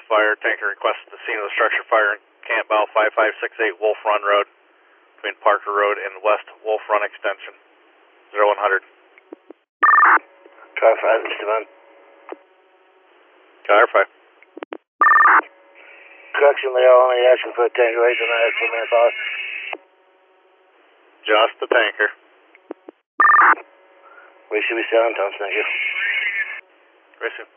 fire. Tanker requests the scene of the structure fire in Camp Bell 5568 Wolf Run Road between Parker Road and West Wolf Run Extension. 0100. Car 5, Mr. Bond. Car 5. Correction, they are only asking for a tanker rate and I ask for manpower. Just the tanker. We should be selling, Tom, thank you. Very soon.